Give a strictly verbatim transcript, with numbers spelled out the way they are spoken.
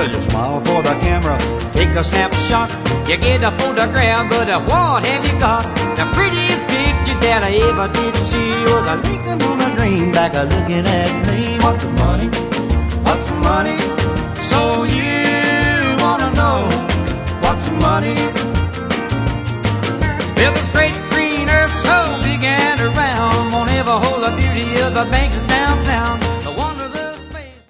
Well, you smile for the camera, take a snapshot, you get a photograph, but uh, what have you got? The prettiest picture that I ever did see was a Lincoln on a greenback a looking at me. What's the money? What's the money? So you wanna know what's the money? Well, this great green earth so big and round won't ever hold the beauty of the banks downtown.